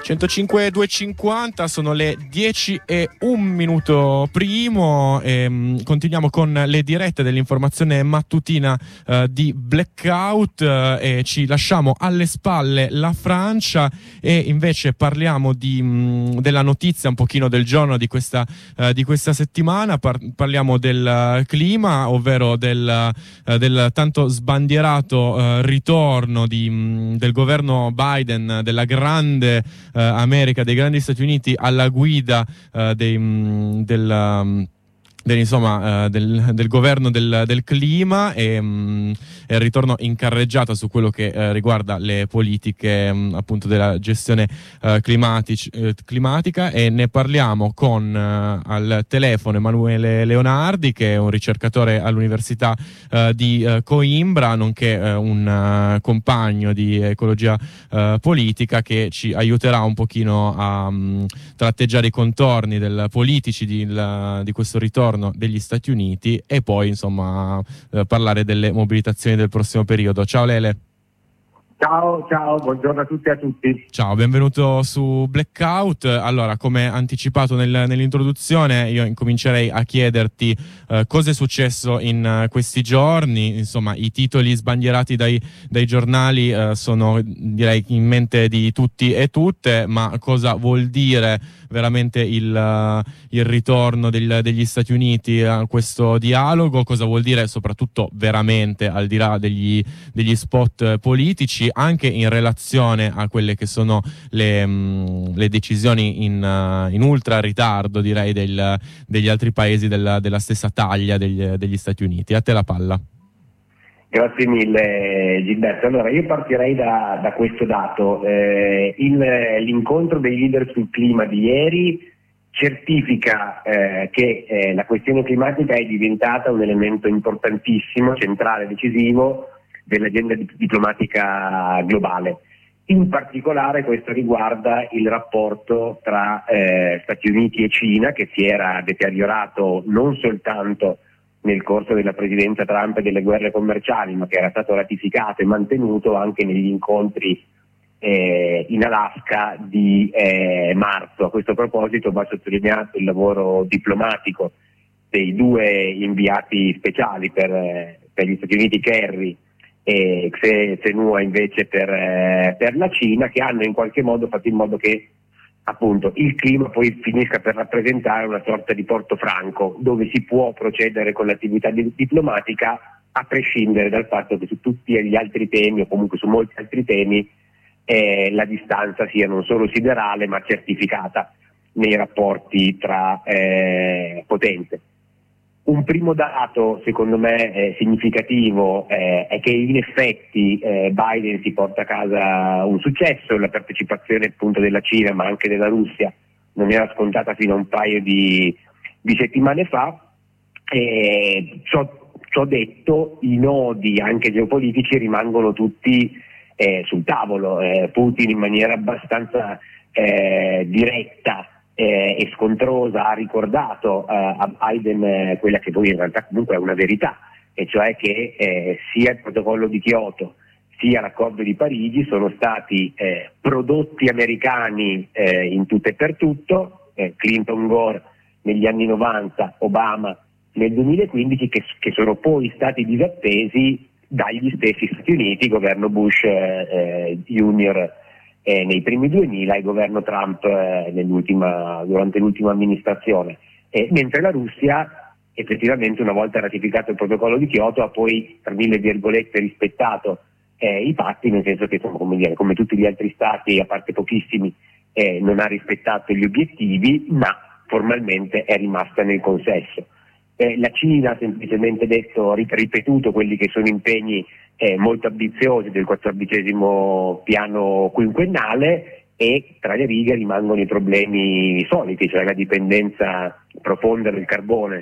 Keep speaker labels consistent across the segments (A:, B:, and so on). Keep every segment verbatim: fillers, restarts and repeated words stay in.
A: centocinque duecentocinquanta, sono le dieci e un minuto primo e mh, continuiamo con le dirette dell'informazione mattutina eh, di Blackout eh, e ci lasciamo alle spalle la Francia e invece parliamo di, mh, della notizia un pochino del giorno di questa, eh, di questa settimana. Par- parliamo del clima, ovvero del, eh, del tanto sbandierato eh, ritorno di, mh, del governo Biden, della grande Uh, America, dei grandi Stati Uniti alla guida uh, dei, mh, del, um, del, insomma, uh, del, del governo del, del clima e, mh, e il ritorno in carreggiata su quello che uh, riguarda le politiche mh, appunto della gestione uh, climatici, uh, climatica e ne parliamo con uh, al telefono Emanuele Leonardi, che è un ricercatore all'Università uh, di uh, Coimbra, nonché uh, un uh, compagno di ecologia uh, politica, che ci aiuterà un pochino a um, tratteggiare i contorni del, politici di, il, di questo ritorno degli Stati Uniti e poi insomma uh, parlare delle mobilitazioni del prossimo periodo. Ciao Lele.
B: Ciao, ciao, buongiorno a tutti e a tutti.
A: Ciao, benvenuto su Blackout. Allora, come anticipato nel, nell'introduzione, io incomincerei a chiederti eh, cosa è successo in uh, questi giorni. Insomma, i titoli sbandierati dai, dai giornali eh, sono, direi, in mente di tutti e tutte, ma cosa vuol dire veramente il, uh, il ritorno del, degli Stati Uniti a questo dialogo? Cosa vuol dire soprattutto veramente, al di là degli, degli spot eh, politici, anche in relazione a quelle che sono le, mh, le decisioni in, uh, in ultra ritardo, direi, del, degli altri paesi della, della stessa taglia degli, degli Stati Uniti. A te la palla.
B: Grazie mille Gilberto. Allora io partirei da, da questo dato. Eh, il, l'incontro dei leader sul clima di ieri certifica eh, che eh, la questione climatica è diventata un elemento importantissimo, centrale, decisivo dell'agenda diplomatica globale. In particolare questo riguarda il rapporto tra eh, Stati Uniti e Cina, che si era deteriorato non soltanto nel corso della presidenza Trump e delle guerre commerciali, ma che era stato ratificato e mantenuto anche negli incontri eh, in Alaska di eh, marzo. A questo proposito va sottolineato il lavoro diplomatico dei due inviati speciali per, eh, per gli Stati Uniti, Kerry, e Tsenua invece per, eh, per la Cina, che hanno in qualche modo fatto in modo che appunto il clima poi finisca per rappresentare una sorta di porto franco dove si può procedere con l'attività di- diplomatica a prescindere dal fatto che su tutti gli altri temi o comunque su molti altri temi eh, la distanza sia non solo siderale ma certificata nei rapporti tra eh, potenze. Un primo dato, secondo me, eh, significativo eh, è che in effetti eh, Biden si porta a casa un successo. La partecipazione appunto della Cina, ma anche della Russia, non era scontata fino a un paio di, di settimane fa. Eh, ciò, ciò detto, i nodi anche geopolitici rimangono tutti eh, sul tavolo. Eh, Putin in maniera abbastanza eh, diretta Eh, e scontrosa ha ricordato eh, a Biden eh, quella che poi in realtà comunque è una verità, e cioè che eh, sia il protocollo di Kyoto sia l'accordo di Parigi sono stati eh, prodotti americani eh, in tutto e per tutto, eh, Clinton Gore negli anni novanta, Obama nel duemilaquindici, che, che sono poi stati disattesi dagli stessi Stati Uniti, governo Bush eh, eh, Junior Eh, nei primi duemila e il governo Trump eh, nell'ultima, durante l'ultima amministrazione, eh, mentre la Russia effettivamente, una volta ratificato il protocollo di Kyoto, ha poi tra mille virgolette rispettato eh, i patti, nel senso che come, dire, come tutti gli altri stati, a parte pochissimi, eh, non ha rispettato gli obiettivi, ma formalmente è rimasta nel consesso. Eh, la Cina ha semplicemente detto, ripetuto quelli che sono impegni eh, molto ambiziosi del quattordicesimo piano quinquennale, e tra le righe rimangono i problemi soliti, cioè la dipendenza profonda del carbone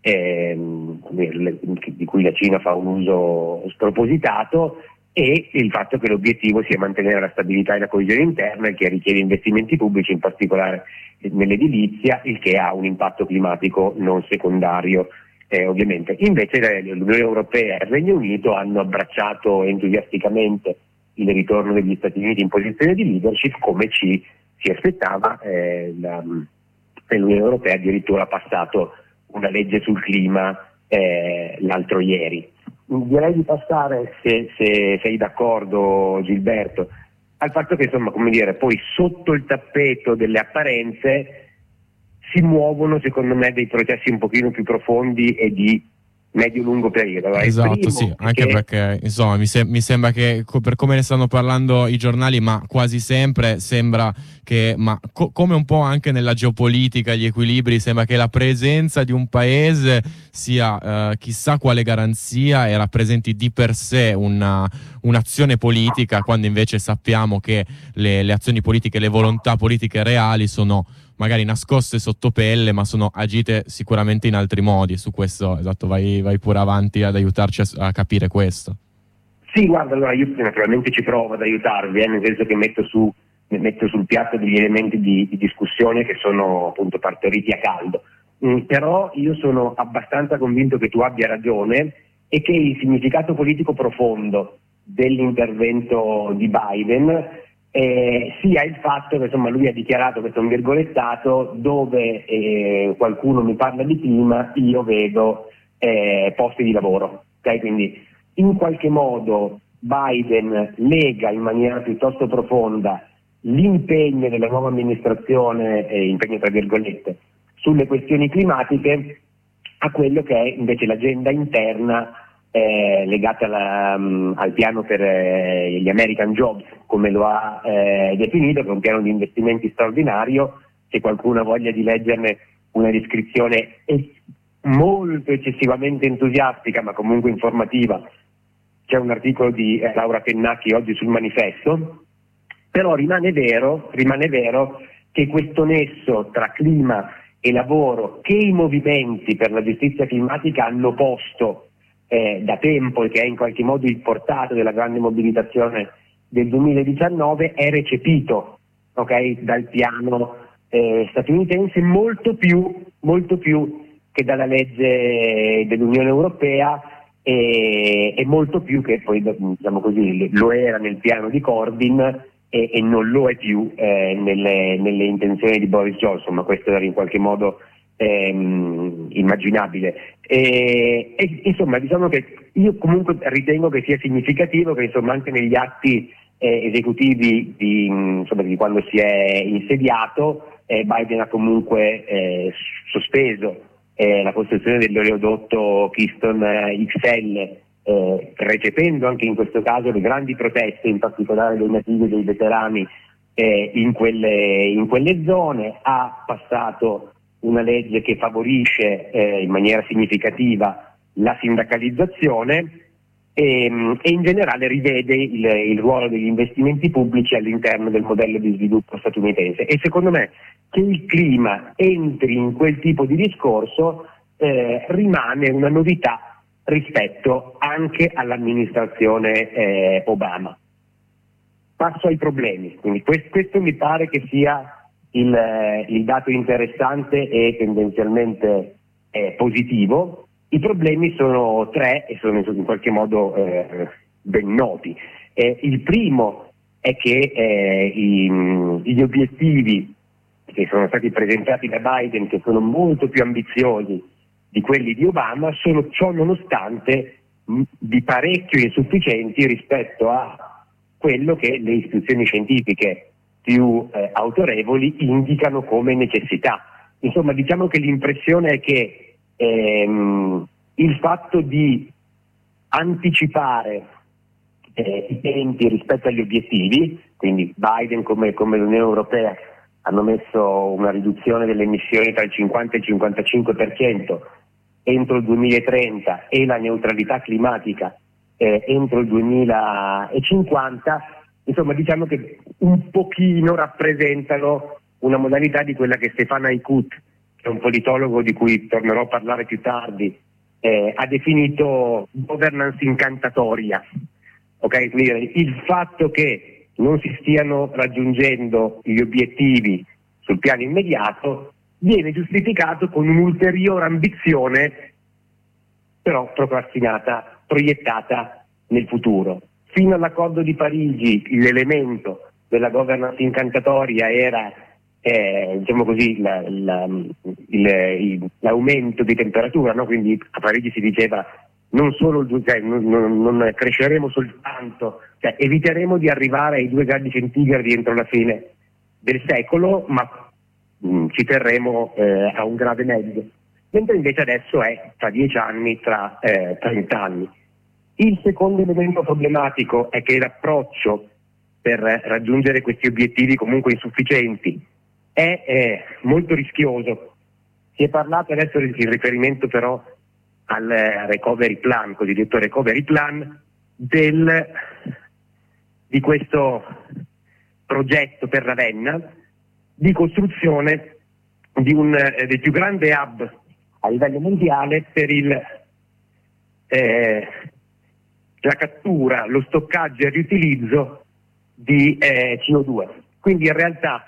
B: ehm, di cui la Cina fa un uso spropositato, e il fatto che l'obiettivo sia mantenere la stabilità e la coesione interna, il che richiede investimenti pubblici, in particolare nell'edilizia, il che ha un impatto climatico non secondario eh, ovviamente. Invece l'Unione Europea e il Regno Unito hanno abbracciato entusiasticamente il ritorno degli Stati Uniti in posizione di leadership, come ci si aspettava, eh, la, l'Unione Europea addirittura ha passato una legge sul clima eh, l'altro ieri. Direi di passare, se, se sei d'accordo Gilberto, al fatto che insomma, come dire, poi sotto il tappeto delle apparenze si muovono secondo me dei processi un pochino più profondi e di medio-lungo periodo. Allora,
A: esatto, sì, anche
B: che...
A: perché insomma mi, se- mi sembra che co- per come ne stanno parlando i giornali, ma quasi sempre sembra che, ma co- come un po' anche nella geopolitica, gli equilibri, sembra che la presenza di un paese sia eh, chissà quale garanzia e rappresenti di per sé una, un'azione politica, quando invece sappiamo che le, le azioni politiche, le volontà politiche reali sono magari nascoste sotto pelle, ma sono agite sicuramente in altri modi. Su questo, esatto, vai, vai pure avanti ad aiutarci a, a capire questo.
B: Sì, guarda, allora io naturalmente ci provo ad aiutarvi, eh, nel senso che metto, su, metto sul piatto degli elementi di, di discussione che sono appunto partoriti a caldo. Mm, però io sono abbastanza convinto che tu abbia ragione e che il significato politico profondo dell'intervento di Biden Eh, sia il fatto che insomma lui ha dichiarato, questo è un virgolettato, dove eh, qualcuno mi parla di clima, io vedo eh, posti di lavoro. Okay? Quindi in qualche modo Biden lega in maniera piuttosto profonda l'impegno della nuova amministrazione, eh, impegno tra virgolette, sulle questioni climatiche a quello che è invece l'agenda interna Eh, legata alla, um, al piano per eh, gli American Jobs, come lo ha eh, definito, che è un piano di investimenti straordinario. Se qualcuno ha voglia di leggerne una descrizione es- molto eccessivamente entusiastica, ma comunque informativa, c'è un articolo di eh, Laura Pennacchi oggi sul Manifesto. Però rimane vero, rimane vero che questo nesso tra clima e lavoro, che i movimenti per la giustizia climatica hanno posto Eh, da tempo e che è in qualche modo il portato della grande mobilitazione del duemiladiciannove, è recepito, okay, dal piano eh, statunitense molto più, molto più che dalla legge dell'Unione Europea e, e molto più che poi, diciamo così, lo era nel piano di Corbyn e, e non lo è più eh, nelle, nelle intenzioni di Boris Johnson, ma questo era in qualche modo Ehm, immaginabile. E, e, insomma, diciamo che io comunque ritengo che sia significativo che insomma anche negli atti eh, esecutivi di, insomma, di quando si è insediato eh, Biden ha comunque eh, sospeso eh, la costruzione dell'oleodotto Keystone X L, eh, recependo anche in questo caso le grandi proteste, in particolare dei nativi e dei veterani eh, in, quelle, in quelle zone. Ha passato una legge che favorisce eh, in maniera significativa la sindacalizzazione e, e in generale rivede il, il ruolo degli investimenti pubblici all'interno del modello di sviluppo statunitense. E secondo me che il clima entri in quel tipo di discorso eh, rimane una novità rispetto anche all'amministrazione eh, Obama. Passo ai problemi, quindi questo, questo mi pare che sia Il, il dato interessante e tendenzialmente eh, positivo. I problemi sono tre e sono in qualche modo eh, ben noti. Eh, il primo è che eh, i, gli obiettivi che sono stati presentati da Biden, che sono molto più ambiziosi di quelli di Obama, sono ciò nonostante mh, di parecchio insufficienti rispetto a quello che le istituzioni scientifiche più eh, autorevoli indicano come necessità. Insomma, diciamo che l'impressione è che ehm, il fatto di anticipare eh, i tempi rispetto agli obiettivi, quindi Biden come, come l'Unione Europea hanno messo una riduzione delle emissioni tra il cinquanta e il cinquantacinque per cento entro il duemilatrenta e la neutralità climatica eh, entro il duemilacinquanta. Insomma, diciamo che un pochino rappresentano una modalità di quella che Stefano Aykut, che è un politologo di cui tornerò a parlare più tardi, eh, ha definito governance incantatoria. Okay? Quindi il fatto che non si stiano raggiungendo gli obiettivi sul piano immediato viene giustificato con un'ulteriore ambizione, però procrastinata, proiettata nel futuro. Fino all'accordo di Parigi l'elemento della governance incantatoria era eh, diciamo così la, la, il, il, l'aumento di temperatura, no? Quindi a Parigi si diceva non solo cioè, non, non, non cresceremo soltanto, cioè eviteremo di arrivare ai due gradi centigradi entro la fine del secolo, ma mh, ci terremo eh, a un grado e mezzo, mentre invece adesso è tra dieci anni, tra eh, trenta anni. Il secondo elemento problematico è che l'approccio per raggiungere questi obiettivi comunque insufficienti è eh, molto rischioso. Si è parlato adesso in riferimento però al recovery plan, cosiddetto recovery plan, del, di questo progetto per Ravenna di costruzione di un eh, del più grande hub a livello mondiale per il, eh, la cattura, lo stoccaggio e il riutilizzo di eh, C O due. Quindi in realtà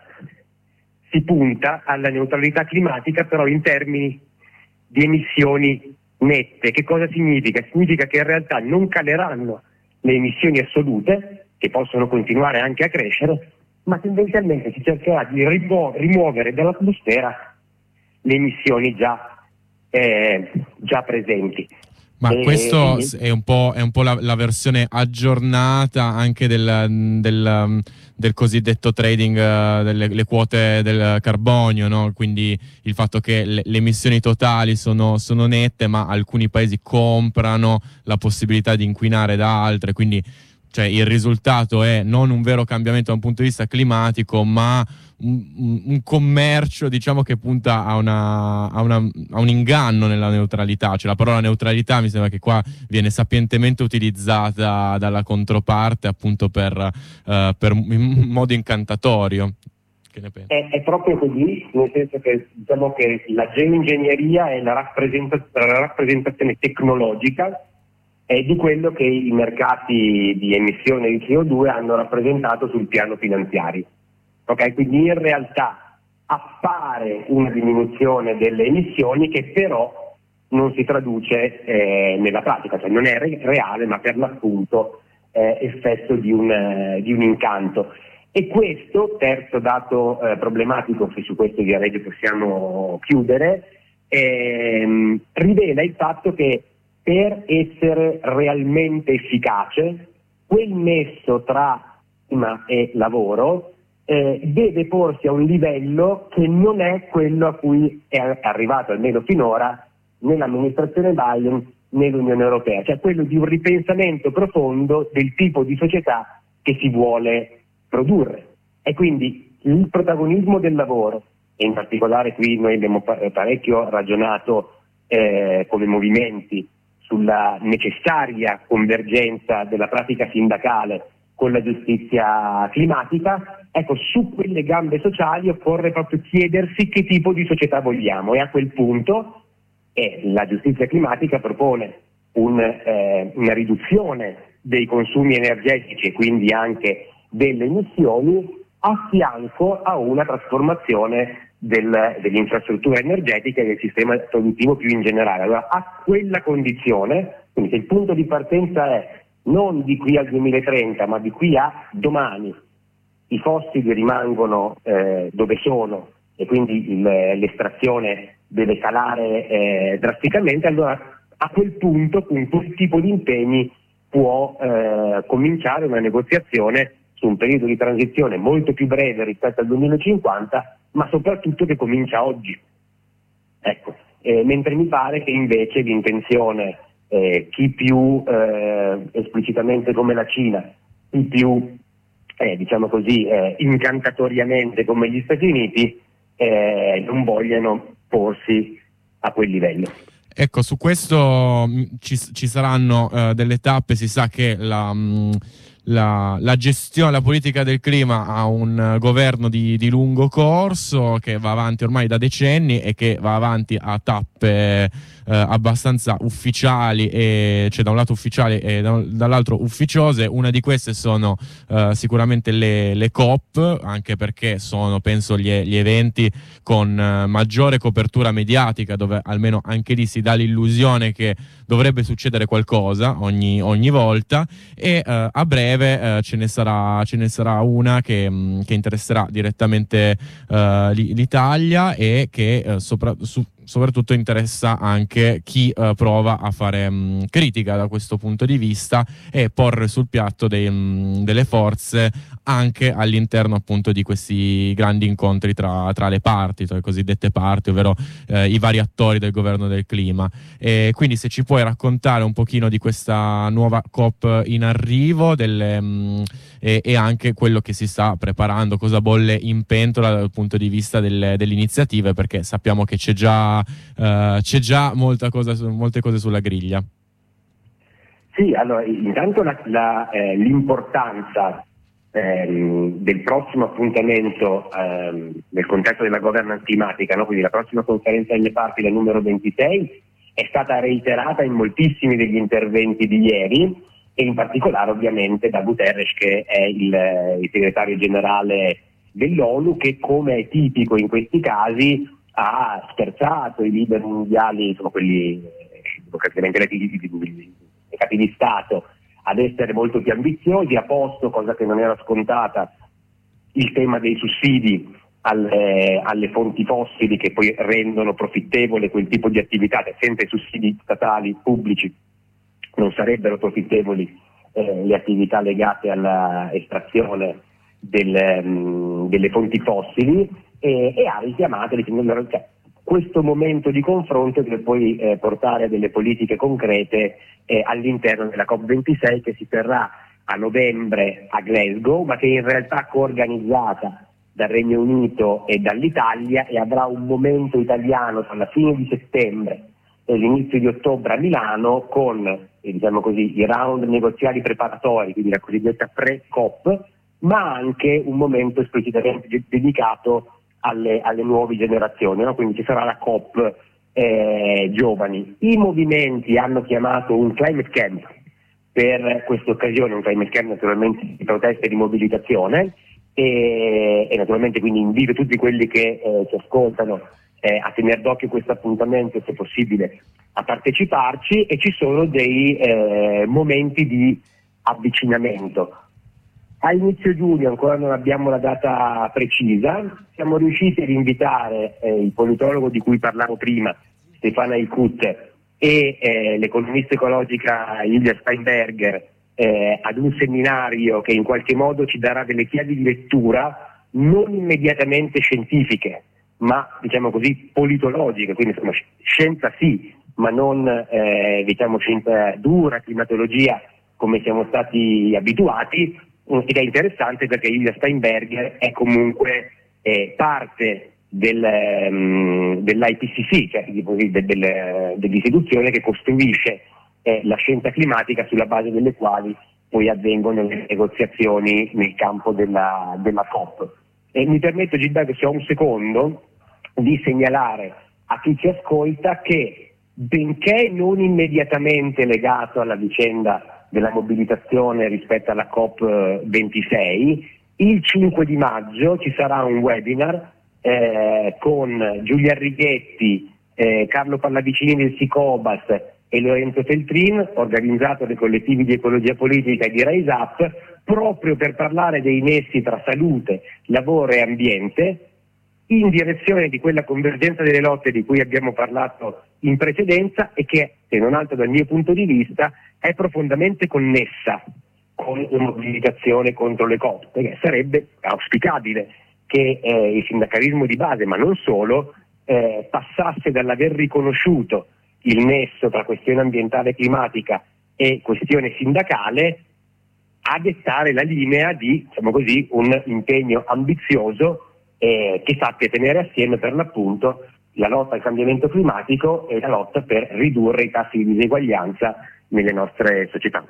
B: si punta alla neutralità climatica però in termini di emissioni nette. Che cosa significa? Significa che in realtà non caleranno le emissioni assolute, che possono continuare anche a crescere, ma tendenzialmente si cercherà di rimu- rimuovere dall'atmosfera le emissioni già, eh, già presenti.
A: Ma
B: e,
A: questo
B: e,
A: è un po', è un po' la, la versione aggiornata anche del, del, del cosiddetto trading uh, delle le quote del carbonio, no? Quindi il fatto che le, le emissioni totali sono, sono nette, ma alcuni paesi comprano la possibilità di inquinare da altre, quindi cioè, il risultato è non un vero cambiamento da un punto di vista climatico, ma un, un commercio, diciamo, che punta a, una, a, una, a un inganno nella neutralità. Cioè, la parola neutralità mi sembra che qua viene sapientemente utilizzata dalla controparte appunto per, uh, per in modo incantatorio. Che ne pensi?
B: È, è proprio così, nel senso che diciamo che la geoingegneria è la, rappresenta- la rappresentazione tecnologica è di quello che i mercati di emissione di C O due hanno rappresentato sul piano finanziario. Okay? Quindi in realtà appare una diminuzione delle emissioni che però non si traduce eh, nella pratica, cioè non è re- reale ma per l'appunto è effetto di un, eh, di un incanto. E questo, terzo dato eh, problematico, che su questo direi che possiamo chiudere, ehm, rivela il fatto che per essere realmente efficace, quel nesso tra clima e lavoro eh, deve porsi a un livello che non è quello a cui è arrivato, almeno finora, nell'amministrazione Biden, nell'Unione Europea, cioè quello di un ripensamento profondo del tipo di società che si vuole produrre. E quindi il protagonismo del lavoro, e in particolare qui noi abbiamo parecchio ragionato eh, come movimenti sulla necessaria convergenza della pratica sindacale con la giustizia climatica, ecco, su quelle gambe sociali occorre proprio chiedersi che tipo di società vogliamo, e a quel punto eh, la giustizia climatica propone un, eh, una riduzione dei consumi energetici e quindi anche delle emissioni a fianco a una trasformazione Del, dell'infrastruttura energetica e del sistema produttivo più in generale. Allora, a quella condizione, quindi se il punto di partenza è non di qui al duemilatrenta, ma di qui a domani, i fossili rimangono eh, dove sono e quindi il, l'estrazione deve calare eh, drasticamente, allora a quel punto, con quel tipo di impegni, può eh, cominciare una negoziazione su un periodo di transizione molto più breve rispetto al duemilacinquanta, ma soprattutto che comincia oggi. Ecco, eh, mentre mi pare che invece l'intenzione, eh, chi più eh, esplicitamente come la Cina, chi più eh, diciamo così eh, incantatoriamente come gli Stati Uniti, eh, non vogliano porsi a quel livello.
A: Ecco, su questo mh, ci, ci saranno uh, delle tappe. Si sa che la... Mh, La, la gestione, la politica del clima ha un uh, governo di, di lungo corso che va avanti ormai da decenni e che va avanti a tappe uh, abbastanza ufficiali, e cioè da un lato ufficiali e da, dall'altro ufficiose. Una di queste sono uh, sicuramente le, le COP, anche perché sono, penso, gli, gli eventi con uh, maggiore copertura mediatica, dove almeno anche lì si dà l'illusione che dovrebbe succedere qualcosa ogni, ogni volta, e uh, a breve breve eh, ce ne sarà, ce ne sarà una che, mh, che interesserà direttamente eh, l'Italia e che eh, sopra, su, soprattutto interessa anche chi eh, prova a fare mh, critica da questo punto di vista e porre sul piatto dei, mh, delle forze anche all'interno appunto di questi grandi incontri tra, tra le parti, tra le cosiddette parti, ovvero eh, i vari attori del governo del clima. E quindi se ci puoi raccontare un pochino di questa nuova COP in arrivo delle, mh, e, e anche quello che si sta preparando, cosa bolle in pentola dal punto di vista delle, delle iniziative, perché sappiamo che c'è già, uh, c'è già molta cosa, molte cose sulla griglia.
B: Sì, allora intanto la, la, eh, l'importanza ehm, del prossimo appuntamento ehm, nel contesto della governance climatica, no? Quindi la prossima conferenza delle parti, la numero ventisei, è stata reiterata in moltissimi degli interventi di ieri e in particolare ovviamente da Guterres, che è il, il segretario generale dell'ONU, che come è tipico in questi casi ha scherzato i leader mondiali, insomma quelli democraticamente eletti, i capi di Stato, ad essere molto più ambiziosi, ha posto, cosa che non era scontata, il tema dei sussidi alle, alle fonti fossili che poi rendono profittevole quel tipo di attività, che senza i sussidi statali pubblici non sarebbero profittevoli eh, le attività legate alla estrazione del, um, delle fonti fossili, e, e ha richiamato dicendo, cioè, questo momento di confronto deve poi eh, portare a delle politiche concrete eh, all'interno della COP ventisei, che si terrà a novembre a Glasgow, ma che in realtà è coorganizzata dal Regno Unito e dall'Italia, e avrà un momento italiano tra la fine di settembre e l'inizio di ottobre a Milano, con eh, diciamo così, i round negoziali preparatori, quindi la cosiddetta pre-COP, ma anche un momento esplicitamente dedicato alle, alle nuove generazioni, no? Quindi ci sarà la COP eh, giovani. I movimenti hanno chiamato un climate camp per questa occasione, un climate camp naturalmente di protesta e di mobilitazione, e, e naturalmente quindi invito tutti quelli che eh, ci ascoltano eh, a tenere d'occhio questo appuntamento, se possibile a parteciparci, e ci sono dei eh, momenti di avvicinamento. A inizio giugno, ancora non abbiamo la data precisa, siamo riusciti ad invitare eh, il politologo di cui parlavo prima, Stefana Ilkut, e eh, l'economista ecologica Julia Steinberger eh, ad un seminario che in qualche modo ci darà delle chiavi di lettura non immediatamente scientifiche, ma diciamo così politologiche, quindi insomma scienza sì, ma non eh, diciamo scienza dura, climatologia come siamo stati abituati. Ed è interessante perché Julia Steinberger è comunque eh, parte del, um, dell'I P C C, cioè del, del, dell'istituzione che costruisce eh, la scienza climatica, sulla base delle quali poi avvengono le negoziazioni nel campo della, della COP. E mi permetto, Gilberto, se ho un secondo, di segnalare a chi ci ascolta che, benché non immediatamente legato alla vicenda della mobilitazione rispetto alla COP ventisei, il cinque di maggio ci sarà un webinar eh, con Giulia Righetti, eh, Carlo Pallavicini del Sicobas e Lorenzo Feltrin, organizzato dai collettivi di ecologia politica e di Rise Up, proprio per parlare dei nessi tra salute, lavoro e ambiente, in direzione di quella convergenza delle lotte di cui abbiamo parlato in precedenza, e che, se non altro dal mio punto di vista, è profondamente connessa con la mobilitazione contro le COP, perché sarebbe auspicabile che eh, il sindacalismo di base, ma non solo, eh, passasse dall'aver riconosciuto il nesso tra questione ambientale e climatica e questione sindacale a dettare la linea di, diciamo così, un impegno ambizioso eh, che sappia tenere assieme per l'appunto la lotta al cambiamento climatico e la lotta per ridurre i tassi di diseguaglianza nelle nostre società.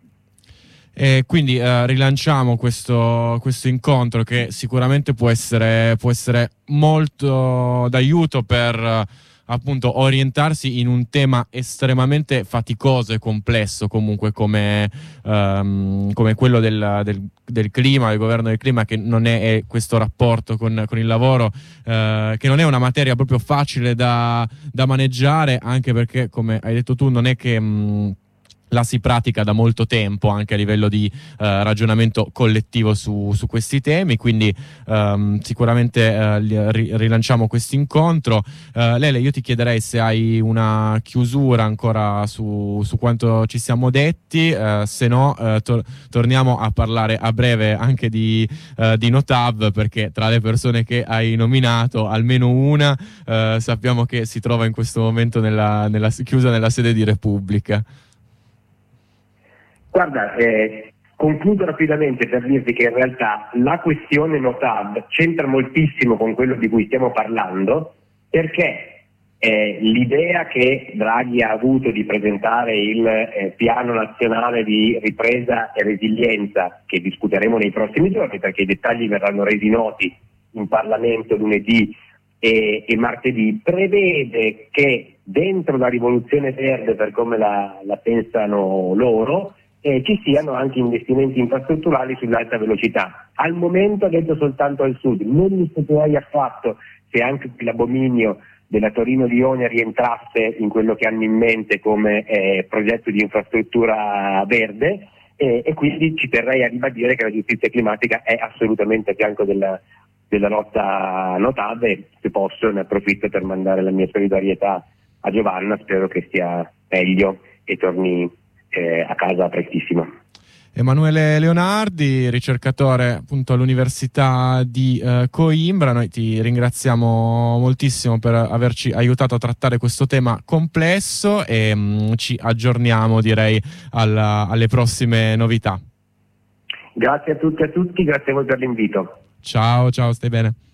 A: E quindi eh, rilanciamo questo, questo incontro, che sicuramente può essere, può essere molto d'aiuto per eh, appunto orientarsi in un tema estremamente faticoso e complesso, comunque come, um, come quello del, del, del clima, del governo del clima, che non è, è questo rapporto con, con il lavoro, eh, che non è una materia proprio facile da, da maneggiare, anche perché, come hai detto tu, non è che mh, la si pratica da molto tempo anche a livello di eh, ragionamento collettivo su, su questi temi, quindi ehm, sicuramente eh, ri- rilanciamo questo incontro. eh, Lele, io ti chiederei se hai una chiusura ancora su, su quanto ci siamo detti, eh, se no eh, tor- torniamo a parlare a breve anche di, eh, di Notav, perché tra le persone che hai nominato almeno una eh, sappiamo che si trova in questo momento nella, nella, chiusa nella sede di Repubblica.
B: Guarda, eh, concludo rapidamente per dirti che in realtà la questione Notav c'entra moltissimo con quello di cui stiamo parlando, perché eh, l'idea che Draghi ha avuto di presentare il eh, piano nazionale di ripresa e resilienza, che discuteremo nei prossimi giorni perché i dettagli verranno resi noti in Parlamento lunedì e, e martedì, prevede che dentro la rivoluzione verde, per come la, la pensano loro, Eh, ci siano anche investimenti infrastrutturali sull'alta velocità. Al momento ha detto soltanto al sud, non mi stupirei affatto se anche l'abominio della Torino-Lione rientrasse in quello che hanno in mente come eh, progetto di infrastruttura verde, eh, e quindi ci terrei a ribadire che la giustizia climatica è assolutamente a fianco della, della lotta Notav, e se posso ne approfitto per mandare la mia solidarietà a Giovanna, spero che stia meglio e torni Eh, a casa prestissimo.
A: Emanuele Leonardi, ricercatore appunto all'Università di eh, Coimbra, noi ti ringraziamo moltissimo per averci aiutato a trattare questo tema complesso e mh, ci aggiorniamo, direi, alla, alle prossime novità.
B: Grazie a tutti e a tutti, grazie a voi per l'invito.
A: Ciao, ciao, stai bene.